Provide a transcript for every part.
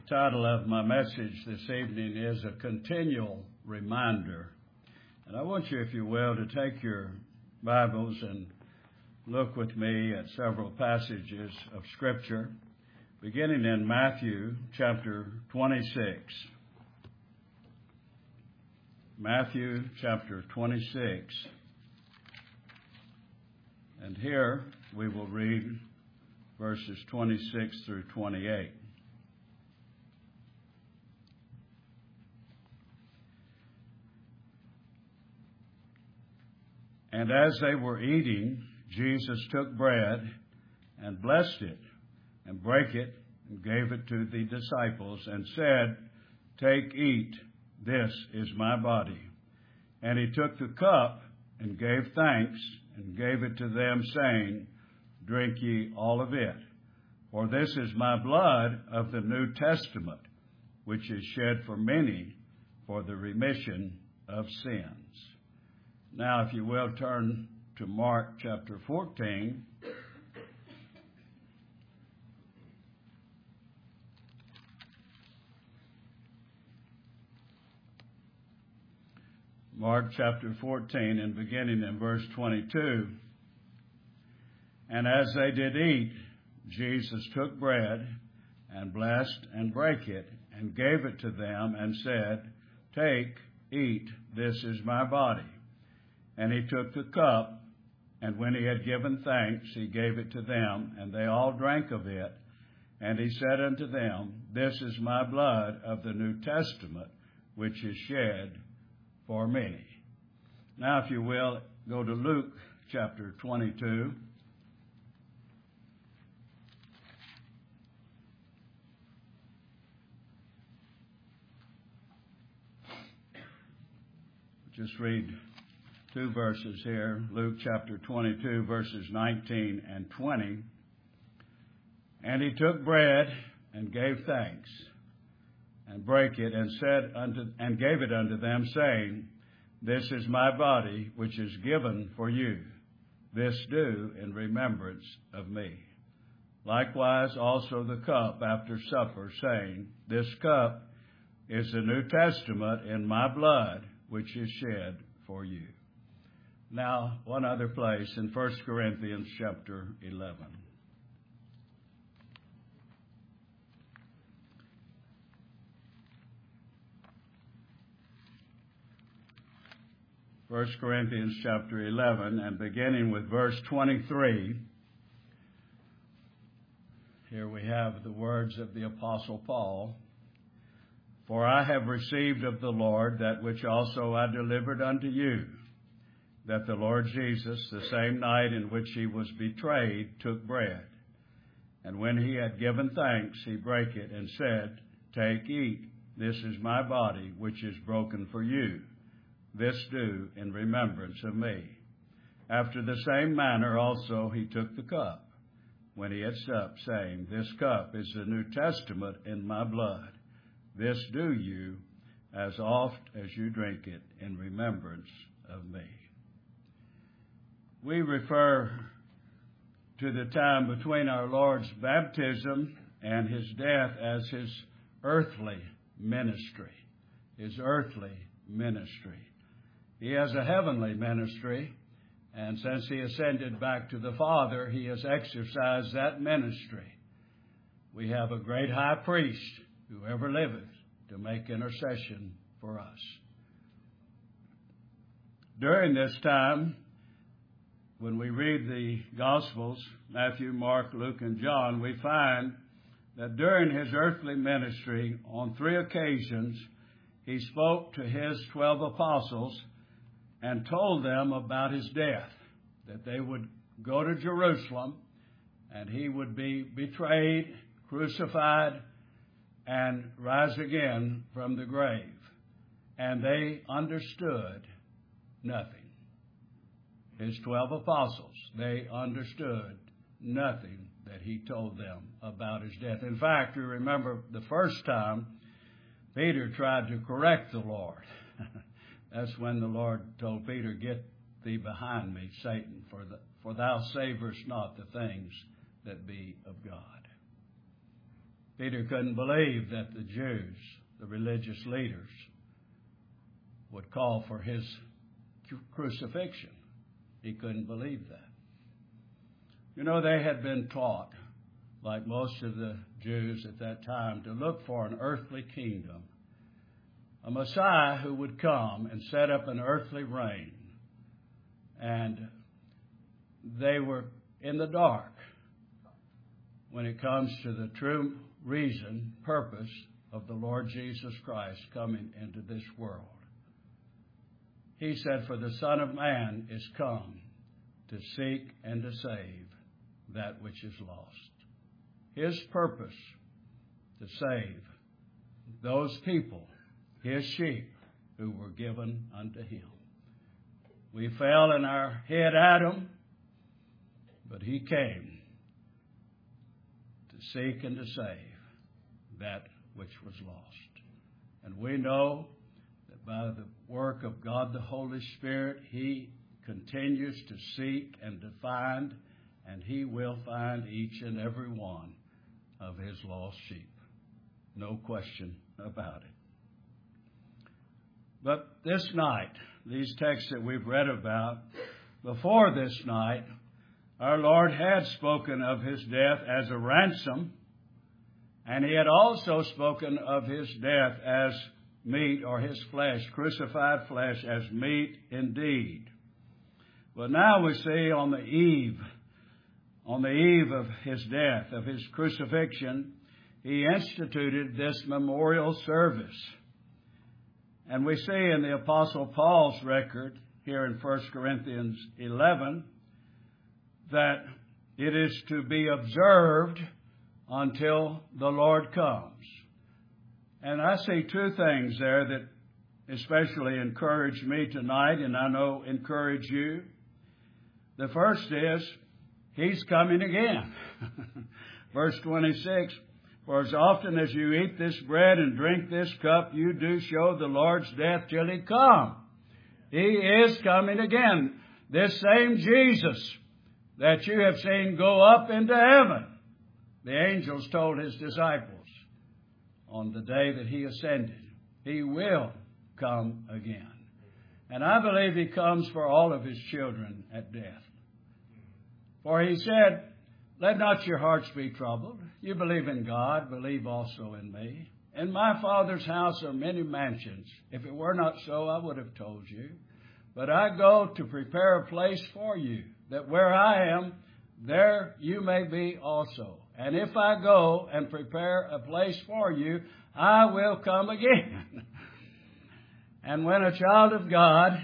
title of my message this evening is A Continual Reminder. And I want you, if you will, to take your Bibles and look with me at several passages of Scripture, beginning in Matthew chapter 26. Matthew chapter 26. And here we will read verses 26 through 28. And as they were eating, Jesus took bread and blessed it and brake it and gave it to the disciples and said, "Take, eat, this is my body." And he took the cup and gave thanks and gave it to them, saying, "Drink ye all of it, for this is my blood of the New Testament, which is shed for many for the remission of sins." Now, if you will, turn to Mark chapter 14. Mark chapter 14, and beginning in verse 22. And as they did eat, Jesus took bread and blessed and brake it and gave it to them and said, "Take, eat, this is my body." And he took the cup, and when he had given thanks, he gave it to them, and they all drank of it. And he said unto them, "This is my blood of the New Testament, which is shed for many." Now, if you will, go to Luke chapter 22. Just read two verses here. Luke chapter 22, verses 19 and 20. And he took bread and gave thanks and brake it and gave it unto them, saying, "This is my body, which is given for you. This do in remembrance of me." Likewise also the cup after supper, saying, "This cup is the New Testament in my blood, which is shed for you." Now, one other place in 1 Corinthians chapter 11. 1 Corinthians chapter 11, and beginning with verse 23, here we have the words of the Apostle Paul. "For I have received of the Lord that which also I delivered unto you, that the Lord Jesus, the same night in which he was betrayed, took bread. And when he had given thanks, he brake it and said, 'Take, eat, this is my body, which is broken for you. This do in remembrance of me.' After the same manner also he took the cup, when he had supped, saying, 'This cup is the New Testament in my blood. This do you as oft as you drink it in remembrance of me.'" We refer to the time between our Lord's baptism and his death as his earthly ministry. His earthly ministry. He has a heavenly ministry, and since he ascended back to the Father, he has exercised that ministry. We have a great high priest who ever liveth to make intercession for us. During this time, when we read the Gospels, Matthew, Mark, Luke, and John, we find that during his earthly ministry, on 3 occasions, he spoke to his 12 apostles and told them about his death, that they would go to Jerusalem and he would be betrayed, crucified, and rise again from the grave. And they understood nothing. His 12 apostles, they understood nothing that he told them about his death. In fact, you remember the first time Peter tried to correct the Lord. That's when the Lord told Peter, "Get thee behind me, Satan, for thou savorest not the things that be of God." Peter couldn't believe that the Jews, the religious leaders, would call for his crucifixion. He couldn't believe that. You know, they had been taught, like most of the Jews at that time, to look for an earthly kingdom, a Messiah who would come and set up an earthly reign. And they were in the dark when it comes to the true reason, purpose of the Lord Jesus Christ coming into this world. He said, "For the Son of Man is come to seek and to save that which is lost." His purpose, to save those people, His sheep, who were given unto Him. We fell in our head Adam, but He came to seek and to save that which was lost. And we know that by the work of God the Holy Spirit, He continues to seek and to find, and He will find each and every one of His lost sheep. No question about it. But this night, these texts that we've read about, before this night, our Lord had spoken of His death as a ransom, and He had also spoken of His death as meat, or His flesh, crucified flesh, as meat indeed. But now we see on the eve of His death, of His crucifixion, He instituted this memorial service. And we see in the Apostle Paul's record here in 1 Corinthians 11 that it is to be observed until the Lord comes. And I see two things there that especially encourage me tonight, and I know encourage you. The first is, He's coming again. Verse 26, "For as often as you eat this bread and drink this cup, you do show the Lord's death till He come." He is coming again. This same Jesus that you have seen go up into heaven, the angels told His disciples on the day that He ascended, He will come again. And I believe He comes for all of His children at death. For He said, "Let not your hearts be troubled. You believe in God, believe also in me. In my Father's house are many mansions. If it were not so, I would have told you. But I go to prepare a place for you, that where I am, there you may be also. And if I go and prepare a place for you, I will come again." And when a child of God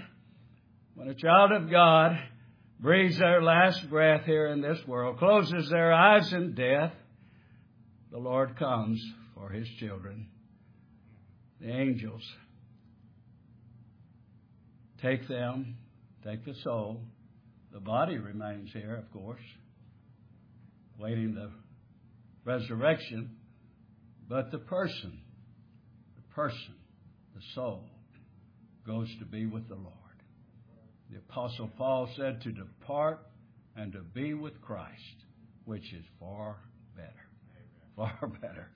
breathes their last breath here in this world, closes their eyes in death, the Lord comes for His children. The angels take the soul. The body remains here, of course, waiting the resurrection. But the person, the soul, goes to be with the Lord. The Apostle Paul said to depart and to be with Christ, which is far better. Far better.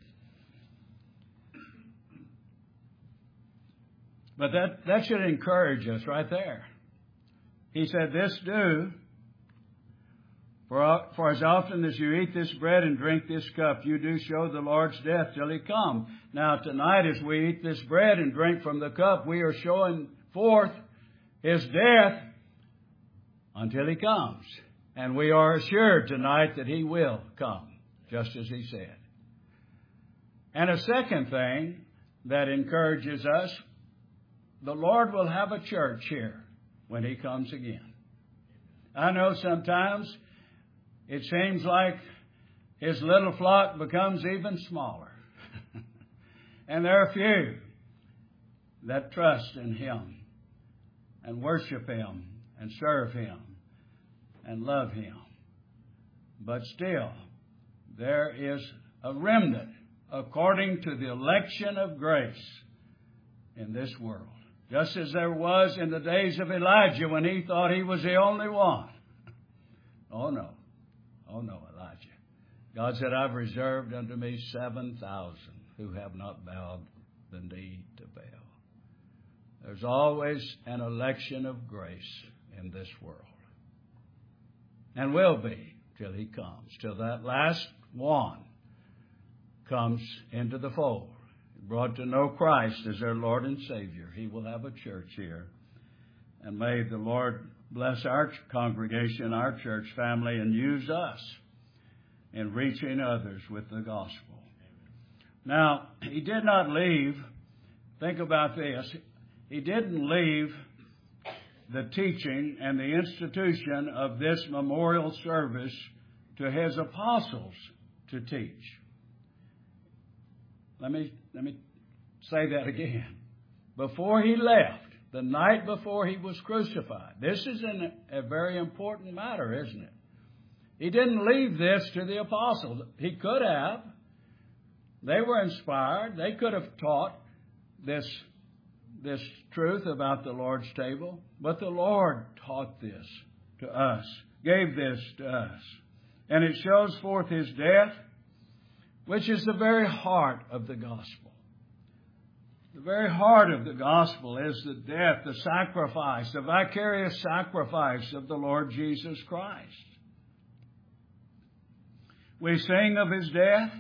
But that should encourage us right there. He said, "This do, for as often as you eat this bread and drink this cup, you do show the Lord's death till He come." Now tonight, as we eat this bread and drink from the cup, we are showing forth His death until He comes. And we are assured tonight that He will come, just as He said. And a second thing that encourages us, the Lord will have a church here when He comes again. I know sometimes it seems like His little flock becomes even smaller. And there are few that trust in Him and worship Him and serve Him and love Him. But still, there is a remnant according to the election of grace in this world. Just as there was in the days of Elijah when he thought he was the only one. Oh no, Elijah. God said, I've reserved unto me 7,000 who have not bowed the knee to Baal. There's always an election of grace in this world. And will be till He comes, till that last one comes into the fold, brought to know Christ as their Lord and Savior. He will have a church here. And may the Lord bless our congregation, our church family, and use us in reaching others with the gospel. Now, He did not leave, think about this, He didn't leave the teaching and the institution of this memorial service to His apostles to teach. Let me say that again. Before He left, the night before He was crucified, this is a very important matter, isn't it? He didn't leave this to the apostles. He could have. They were inspired. They could have taught this truth about the Lord's table. But the Lord taught this to us, gave this to us. And it shows forth His death, which is the very heart of the gospel. The very heart of the gospel is the death, the sacrifice, the vicarious sacrifice of the Lord Jesus Christ. We sing of His death.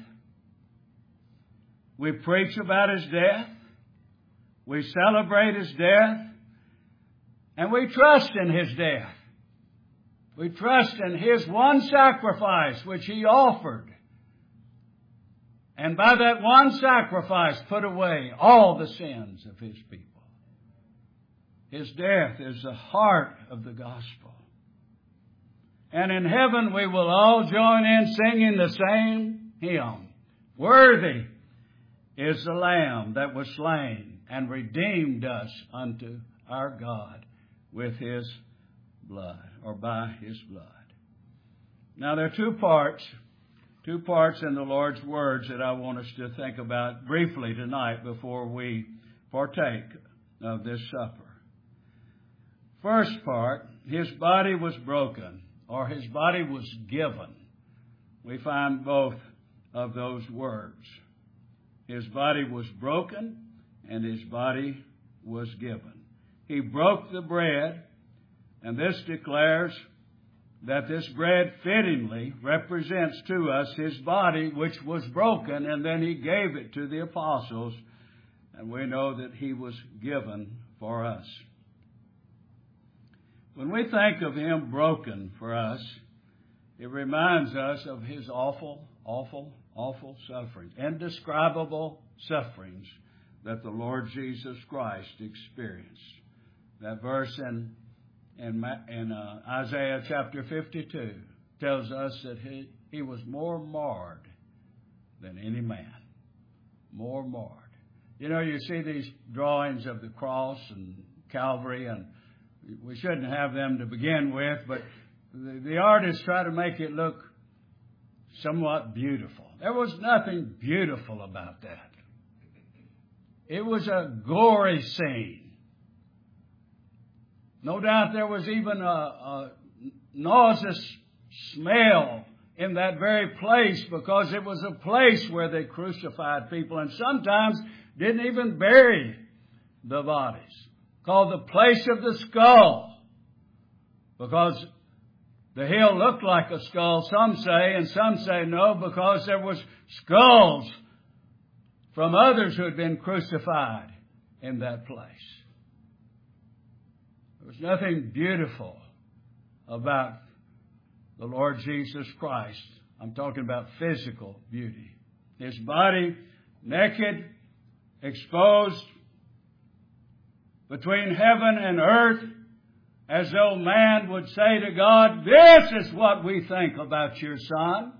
We preach about His death. We celebrate His death. And we trust in His death. We trust in His one sacrifice which He offered. And by that one sacrifice put away all the sins of His people. His death is the heart of the gospel. And in heaven we will all join in singing the same hymn. Worthy is the Lamb that was slain and redeemed us unto our God with His blood, or by His blood. Now there are two parts in the Lord's words that I want us to think about briefly tonight before we partake of this supper. First part, His body was broken, or His body was given. We find both of those words. His body was broken and His body was given. He broke the bread, and this declares that this bread fittingly represents to us His body, which was broken, and then He gave it to the apostles, and we know that He was given for us. When we think of Him broken for us, it reminds us of His awful suffering, indescribable sufferings that the Lord Jesus Christ experienced. That verse in Isaiah chapter 52 tells us that he was more marred than any man. More marred. You know, you see these drawings of the cross and Calvary, and we shouldn't have them to begin with, but the artists try to make it look somewhat beautiful. There was nothing beautiful about that. It was a gory scene. No doubt there was even a nauseous smell in that very place, because it was a place where they crucified people and sometimes didn't even bury the bodies. Called the place of the skull, because the hill looked like a skull, some say, and some say no, because there was skulls from others who had been crucified in that place. There was nothing beautiful about the Lord Jesus Christ. I'm talking about physical beauty. His body naked, exposed between heaven and earth, as though man would say to God, "This is what we think about your Son.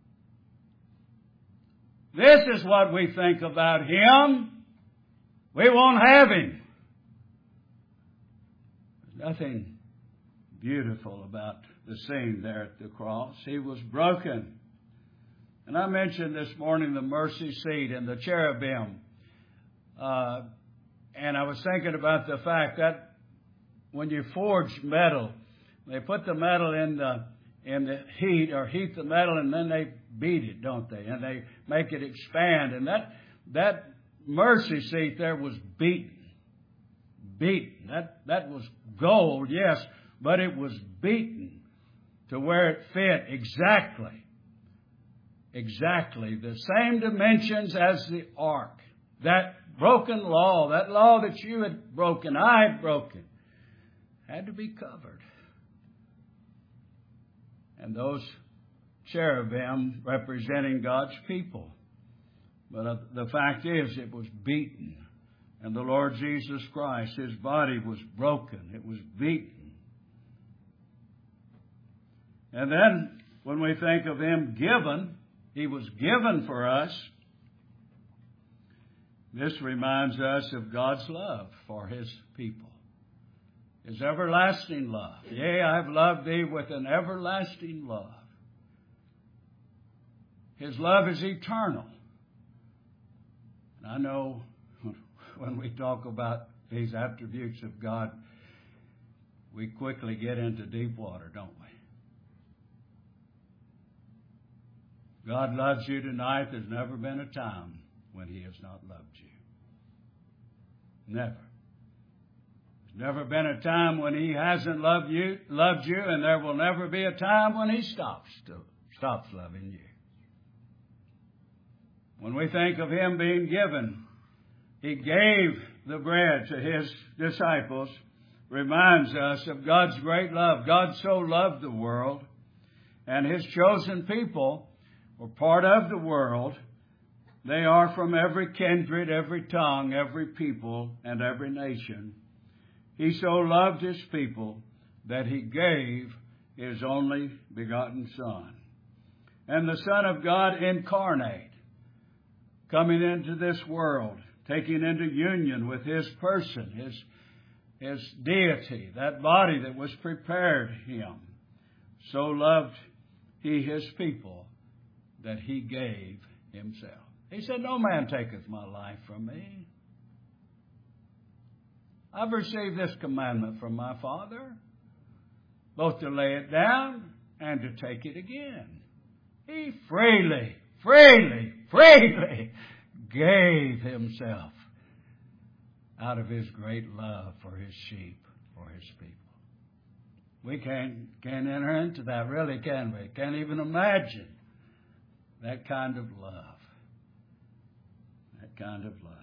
This is what we think about Him. We won't have Him." There's nothing beautiful about the scene there at the cross. He was broken. And I mentioned this morning the mercy seat and the cherubim. And I was thinking about the fact that when you forge metal, they put the metal in in the heat, or heat the metal, and then they beat it, don't they? And they make it expand. And that mercy seat there was beaten. Beaten. That was gold, yes, but it was beaten to where it fit exactly the same dimensions as the ark. That broken law, that law that you had broken, I had broken, had to be covered. And those cherubim representing God's people. But the fact is, it was beaten. And the Lord Jesus Christ, His body was broken. It was beaten. And then, when we think of Him given, He was given for us. This reminds us of God's love for His people. His everlasting love. Yea, I have loved thee with an everlasting love. His love is eternal. And I know when we talk about these attributes of God, we quickly get into deep water, don't we? God loves you tonight. There's never been a time when He has not loved you. Never. There's never been a time when He hasn't loved you, and there will never be a time when He stops loving you. When we think of Him being given, He gave the bread to His disciples, reminds us of God's great love. God so loved the world, and His chosen people were part of the world. They are from every kindred, every tongue, every people, and every nation. He so loved His people that He gave His only begotten Son. And the Son of God incarnate, coming into this world, taking into union with His person, His deity, that body that was prepared Him. So loved He His people that He gave Himself. He said, no man taketh my life from me. I've received this commandment from my Father, both to lay it down and to take it again. He freely gave Himself out of His great love for His sheep, for His people. We can't enter into that, really, can we? Can't even imagine that kind of love. That kind of love.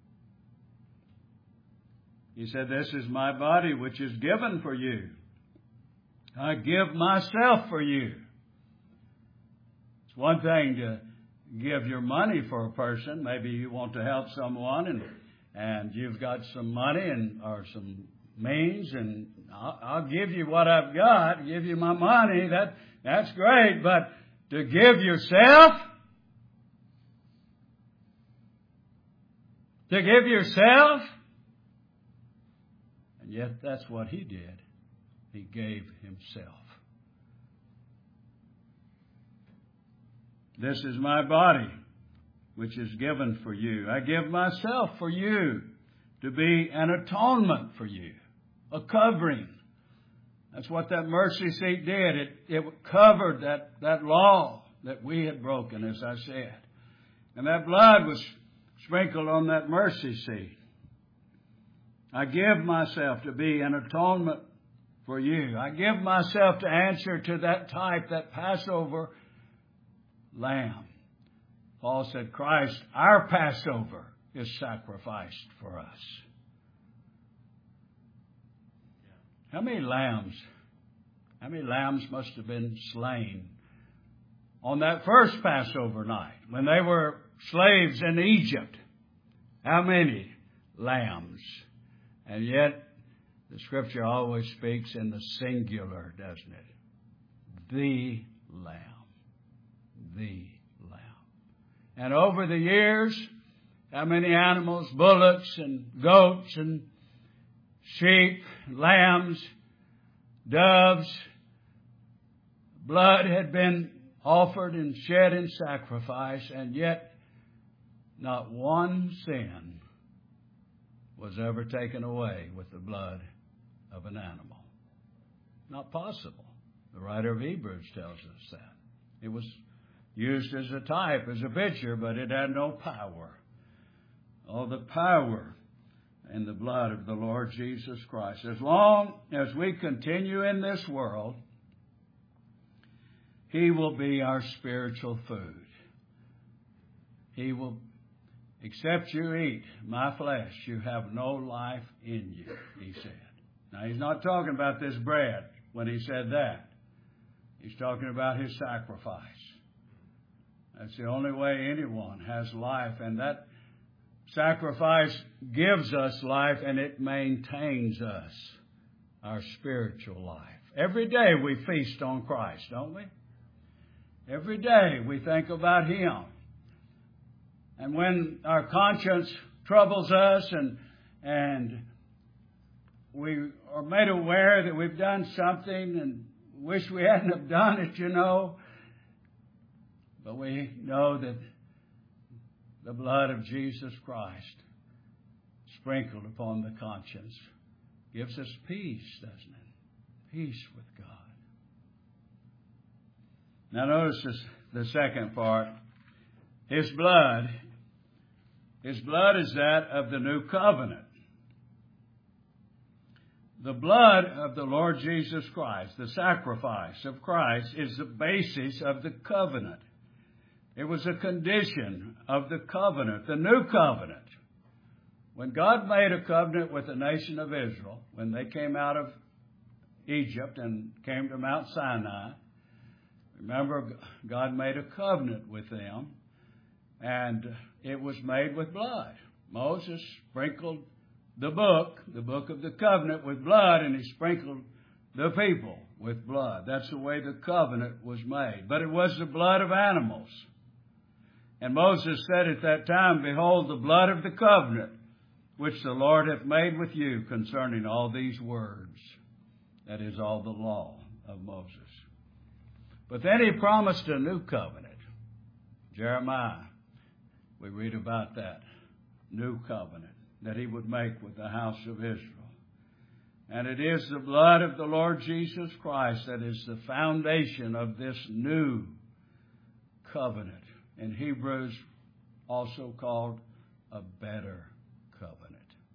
He said, this is my body which is given for you. I give myself for you. It's one thing to give your money for a person. Maybe you want to help someone and you've got some money or some means, and I'll give you what I've got, give you my money. That's great. But to give yourself, and yet that's what He did. He gave Himself. This is my body, which is given for you. I give myself for you to be an atonement for you, a covering. That's what that mercy seat did. It covered that law that we had broken, as I said. And that blood was sprinkled on that mercy seat. I give myself to be an atonement for you. I give myself to answer to that type, that Passover lamb. Paul said, Christ, our Passover, is sacrificed for us. How many lambs must have been slain on that first Passover night when they were slaves in Egypt? How many lambs? And yet, the Scripture always speaks in the singular, doesn't it? The Lamb. The Lamb. And over the years, how many animals, bullocks and goats and sheep, lambs, doves, blood had been offered and shed in sacrifice, and yet not one sin was ever taken away with the blood of an animal. Not possible. The writer of Hebrews tells us that. It was used as a type, as a picture, but it had no power. Oh, the power in the blood of the Lord Jesus Christ. As long as we continue in this world, He will be our spiritual food. He will, except you eat my flesh, you have no life in you, He said. Now, He's not talking about this bread when He said that. He's talking about His sacrifice. That's the only way anyone has life, and that sacrifice gives us life, and it maintains us, our spiritual life. Every day we feast on Christ, don't we? Every day we think about Him. And when our conscience troubles us and we are made aware that we've done something and wish we hadn't have done it, but we know that the blood of Jesus Christ sprinkled upon the conscience gives us peace, doesn't it? Peace with God. Now notice the second part. His blood is that of the new covenant. The blood of the Lord Jesus Christ, the sacrifice of Christ, is the basis of the covenant. It was a condition of the covenant, the new covenant. When God made a covenant with the nation of Israel, when they came out of Egypt and came to Mount Sinai, remember, God made a covenant with them, and it was made with blood. Moses sprinkled the book of the covenant, with blood, and he sprinkled the people with blood. That's the way the covenant was made. But it was the blood of animals. And Moses said at that time, "Behold, the blood of the covenant, which the Lord hath made with you concerning all these words." That is all the law of Moses. But then He promised a new covenant. Jeremiah, we read about that new covenant that He would make with the house of Israel. And it is the blood of the Lord Jesus Christ that is the foundation of this new covenant. In Hebrews, also called a better covenant.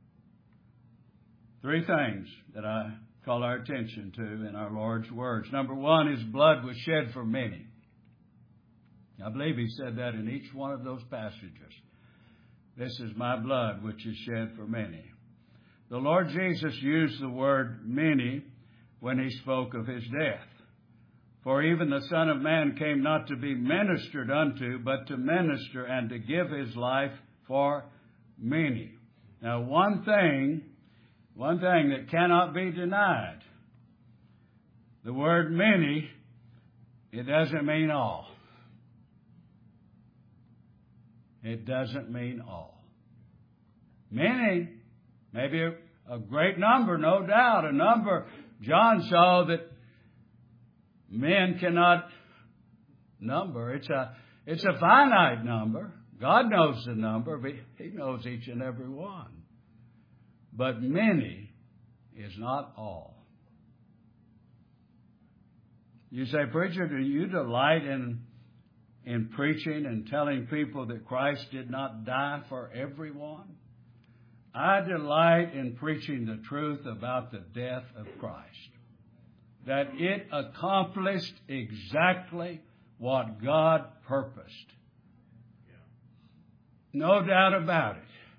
Three things that I call our attention to in our Lord's words. Number one, His blood was shed for many. I believe He said that in each one of those passages. This is my blood which is shed for many. The Lord Jesus used the word many when He spoke of His death. For even the Son of Man came not to be ministered unto, but to minister and to give His life for many. Now, one thing that cannot be denied. The word many, it doesn't mean all. It doesn't mean all. Many, maybe a great number, no doubt, a number. John saw that men cannot number. It's a finite number. God knows the number, but He knows each and every one. But many is not all. You say, "Preacher, do you delight in preaching and telling people that Christ did not die for everyone?" I delight in preaching the truth about the death of Christ. That it accomplished exactly what God purposed. No doubt about it.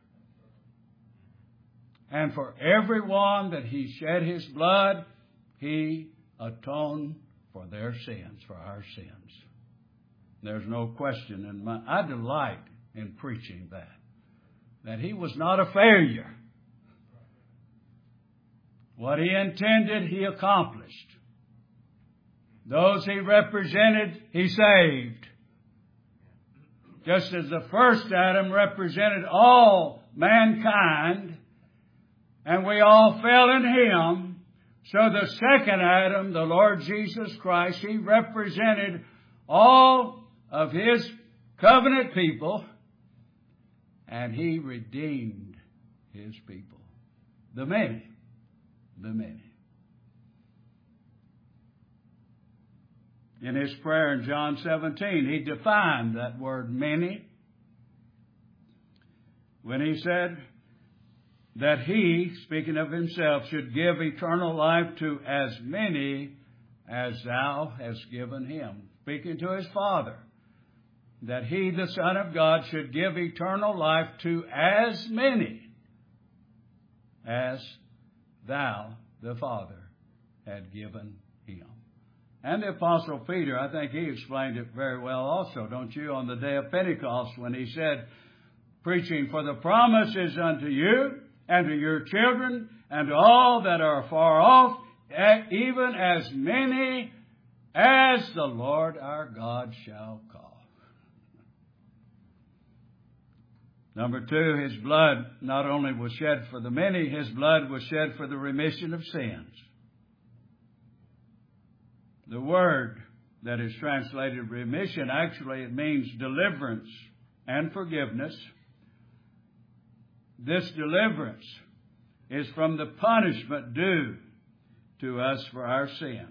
And for everyone that He shed His blood, He atoned for their sins, for our sins. There's no question in my... I delight in preaching that He was not a failure. What He intended, He accomplished. Those He represented, He saved. Just as the first Adam represented all mankind, and we all fell in Him, so the second Adam, the Lord Jesus Christ, He represented all of His covenant people, and He redeemed His people. The many. in his prayer in John 17. He defined that word many when he said that he, speaking of himself, should give eternal life to as many as thou hast given him. Speaking to his Father, that he, the Son of God, should give eternal life to as many as thou, the Father, had given him. And the Apostle Peter, I think he explained it very well also, don't you, on the day of Pentecost when he said, preaching, for the promise is unto you and to your children and to all that are far off, even as many as the Lord our God shall call. Number two, his blood not only was shed for the many, his blood was shed for the remission of sins. The word that is translated remission, actually it means deliverance and forgiveness. This deliverance is from the punishment due to us for our sin.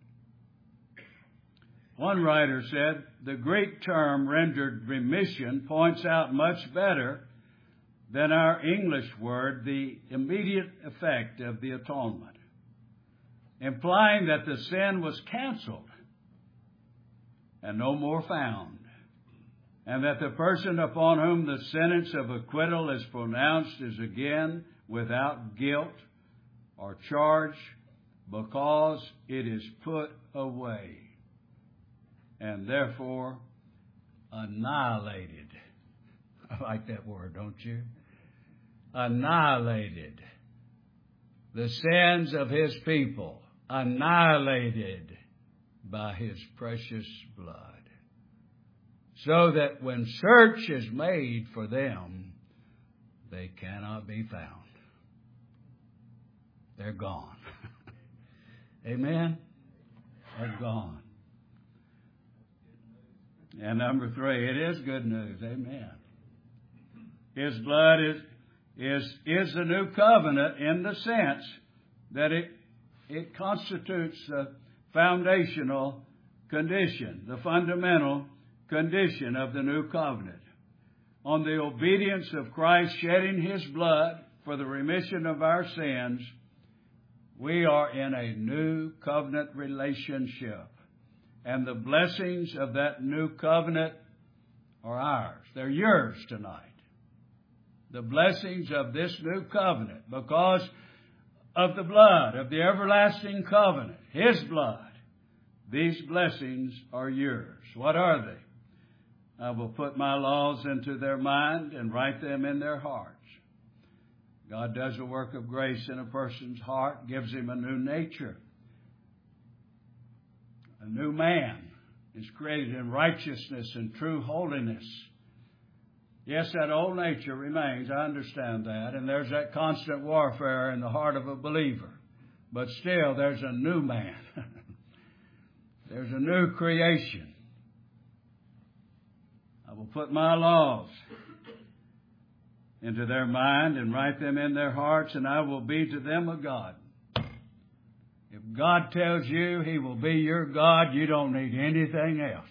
One writer said, the Greek term rendered remission points out much better than our English word the immediate effect of the atonement, implying that the sin was canceled and no more found, and that the person upon whom the sentence of acquittal is pronounced is again without guilt or charge because it is put away, and therefore annihilated. I like that word, don't you? Annihilated. The sins of his people annihilated by his precious blood. So that when search is made for them, they cannot be found. They're gone. Amen? They're gone. And number three, it is good news. Amen. His blood is the new covenant in the sense that it constitutes the foundational condition, the fundamental condition of the new covenant. On the obedience of Christ shedding his blood for the remission of our sins, we are in a new covenant relationship. And the blessings of that new covenant are ours. They're yours tonight. The blessings of this new covenant, because of the blood of the everlasting covenant, his blood, these blessings are yours. What are they? I will put my laws into their mind and write them in their hearts. God does a work of grace in a person's heart, gives him a new nature. A new man is created in righteousness and true holiness. Yes, that old nature remains. I understand that. And there's that constant warfare in the heart of a believer. But still, there's a new man. There's a new creation. I will put my laws into their mind and write them in their hearts, and I will be to them a God. If God tells you he will be your God, you don't need anything else.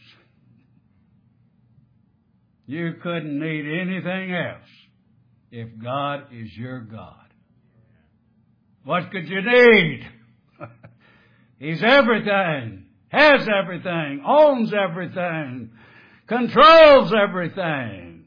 You couldn't need anything else if God is your God. What could you need? He's everything, has everything, owns everything, controls everything.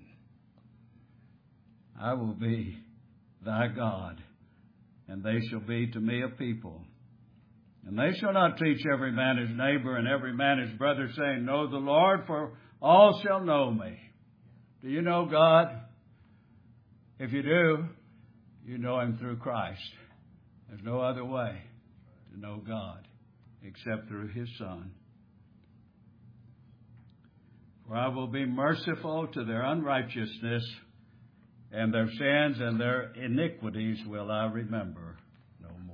I will be thy God, and they shall be to me a people. And they shall not teach every man his neighbor and every man his brother, saying, know the Lord, for all shall know me. Do you know God? If you do, you know him through Christ. There's no other way to know God except through his Son. For I will be merciful to their unrighteousness, and their sins and their iniquities will I remember no more.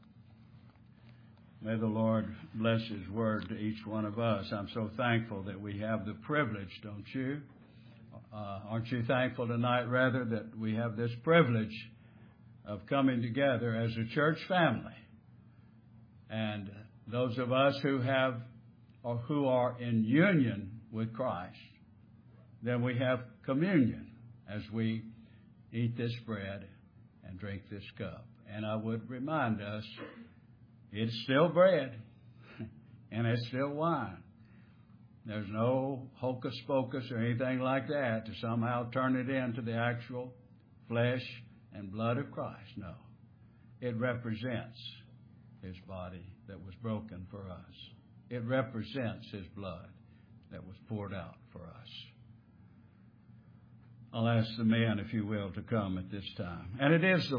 May the Lord bless his word to each one of us. I'm so thankful that we have the privilege, don't you? Aren't you thankful tonight, rather, that we have this privilege of coming together as a church family? And those of us who have or who are in union with Christ, then we have communion as we eat this bread and drink this cup. And I would remind us, it's still bread and it's still wine. There's no hocus pocus or anything like that to somehow turn it into the actual flesh and blood of Christ. No. It represents His body that was broken for us. It represents His blood that was poured out for us. I'll ask the men, if you will, to come at this time. And it is the